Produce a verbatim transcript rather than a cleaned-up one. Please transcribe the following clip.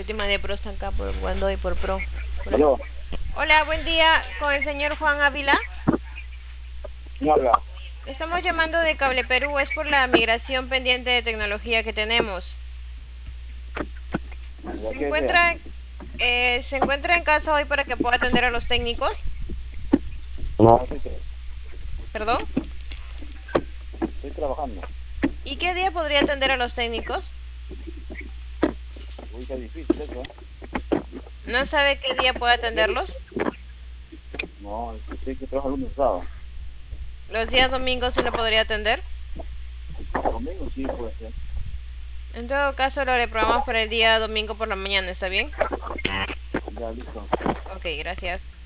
última de Pro está acá por Wando y por Pro. Por Aló, Hola, buen día con el señor Juan Ávila. ¿quién habla? Estamos llamando de Cable Perú, es por la migración pendiente de tecnología que tenemos. ¿De ¿Se qué sea? encuentra, eh, ¿Se encuentra en casa hoy para que pueda atender a los técnicos? No, sí, sí, ¿Perdón? estoy trabajando. ¿Y qué día podría atender a los técnicos? Uy, está difícil eso, ¿eh? ¿No sabe qué día puede atenderlos? No, sí que trabajo lunes y sábado. ¿Los días domingos sí lo podría atender? Domingo sí puede ser. En todo caso lo reprogramamos para el día domingo por la mañana, ¿está bien? Ya, listo. Ok, gracias.